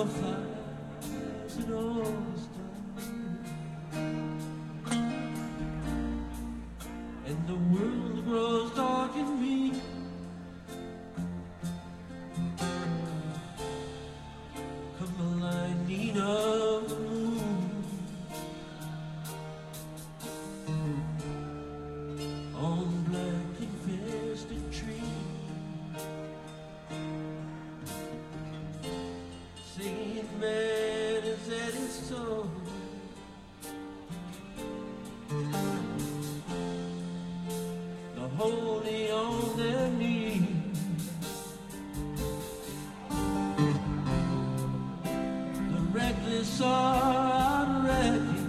fires and all stone, and the world grows dark and meek. Come the lightning of the moon on black infested trees. Saint man is at his soul. The holy on their knees. The reckless are out wrecking.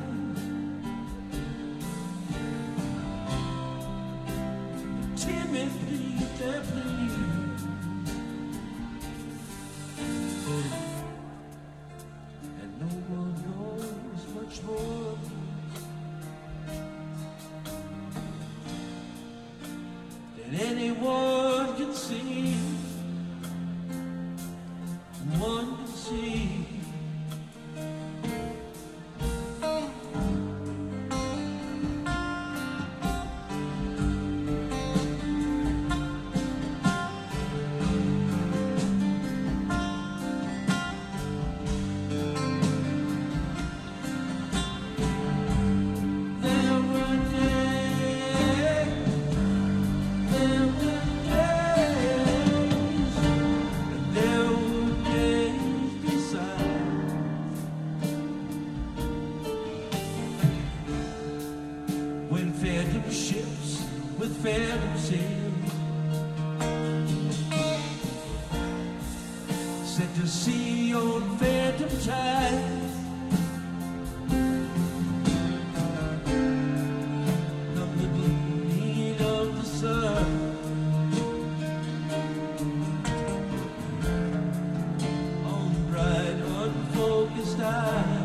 The timid plead their plea. No one knows much more than anyone can see. One can see. When phantom ships with phantom sails set to sea on phantom tides, come the gleaming of the sun on bright unfocused eyes.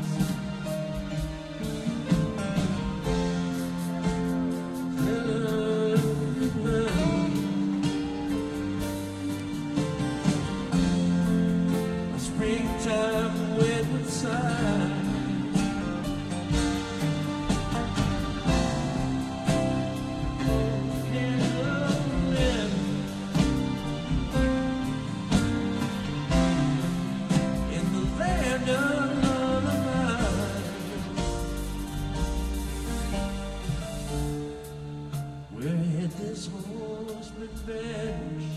Springtime wet with sun, in the land of lullaby, where had this horseman vanished?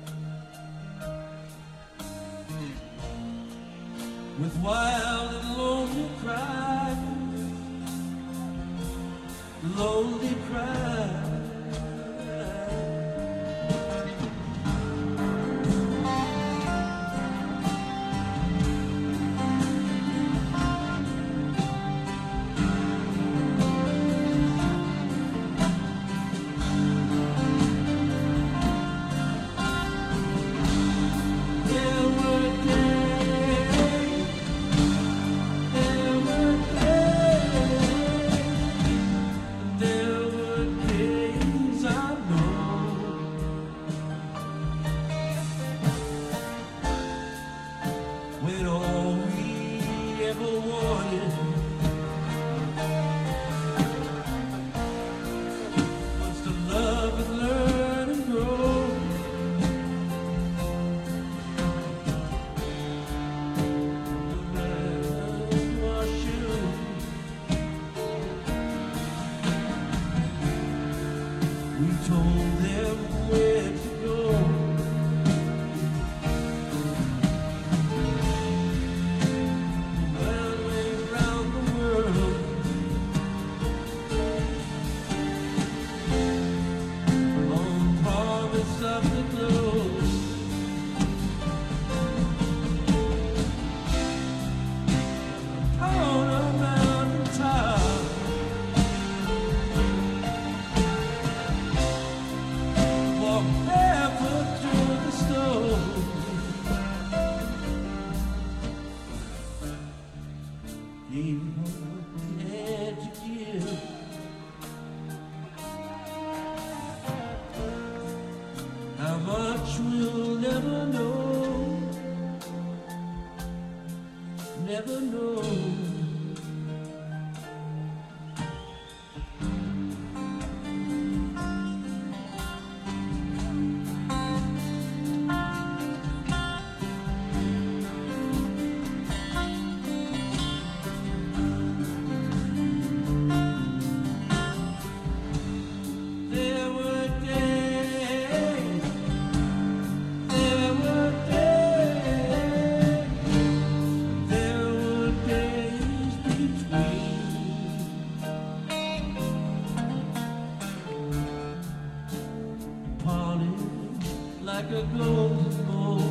With wild and lonely cry, lonely cry. When all we ever wanted was to love and learn and grow. No matter our shoes, we told them where to go. Of the globe, on a mountain top, walk barefoot through the snow. Gave what we had to give. How much we'll never know. never know. Like a golden bowl,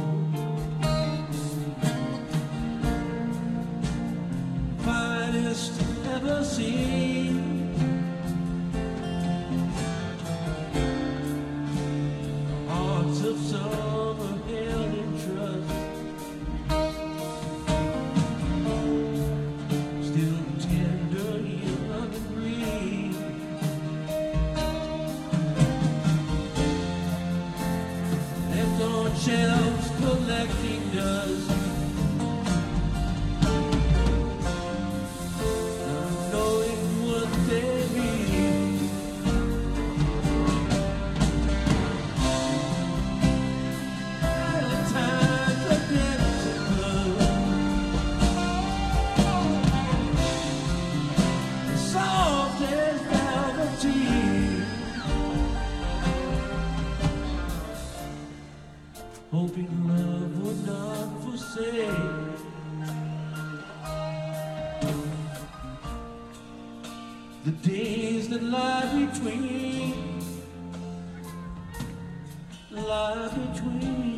finest ever seen. Hearts of summer held in trust, still tender, young and green. On shelves collecting dust, not knowing what they mean. At a time for dancing blood, soft as velveteen. Hoping love would not forsake. The days that lie between, lie between.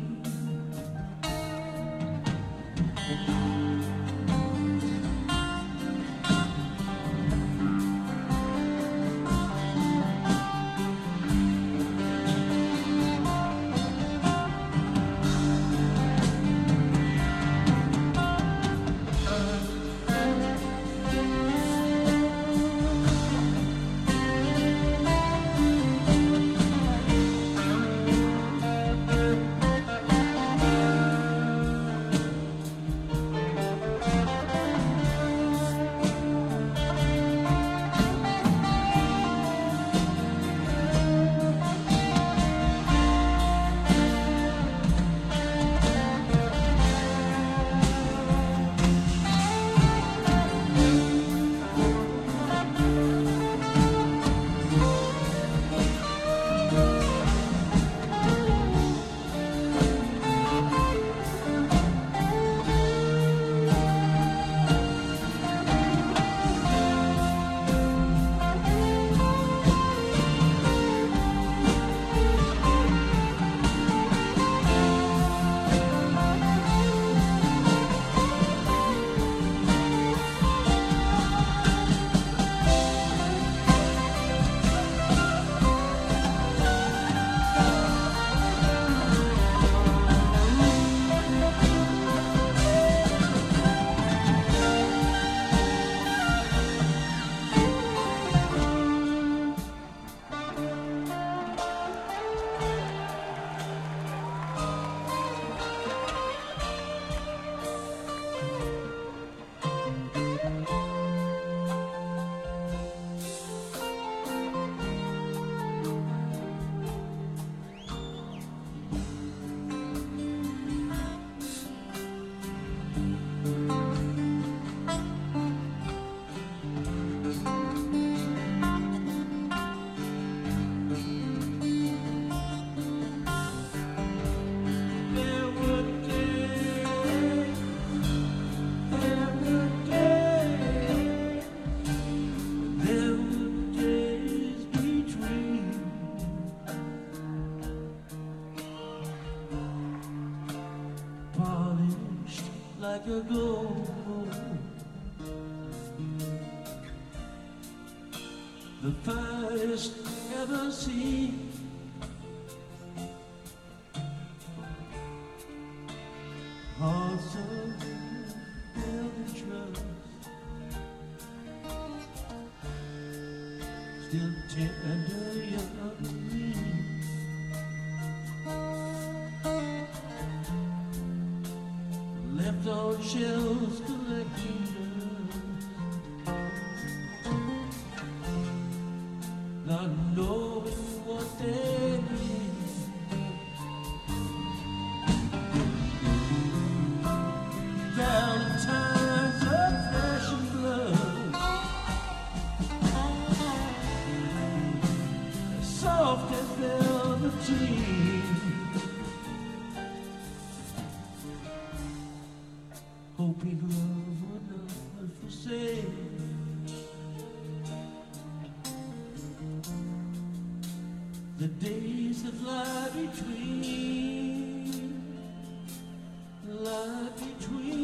Like a gold, the finest ever seen. Hearts of held in trust, still tender, young and green. Left on shelves. soft as velveteen. Hoping love would not forsake. The days that lie between